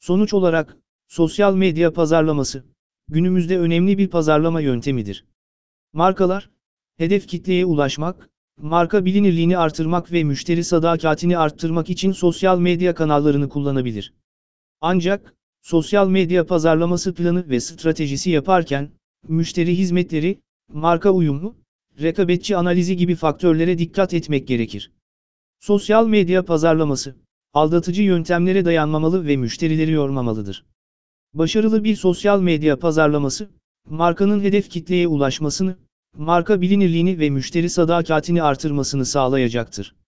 Sonuç olarak, sosyal medya pazarlaması, günümüzde önemli bir pazarlama yöntemidir. Markalar, hedef kitleye ulaşmak, marka bilinirliğini artırmak ve müşteri sadakatini arttırmak için sosyal medya kanallarını kullanabilir. Ancak, sosyal medya pazarlaması planı ve stratejisi yaparken, müşteri hizmetleri, marka uyumu, rekabetçi analizi gibi faktörlere dikkat etmek gerekir. Sosyal medya pazarlaması, aldatıcı yöntemlere dayanmamalı ve müşterileri yormamalıdır. Başarılı bir sosyal medya pazarlaması, markanın hedef kitleye ulaşmasını, marka bilinirliğini ve müşteri sadakatini artırmasını sağlayacaktır.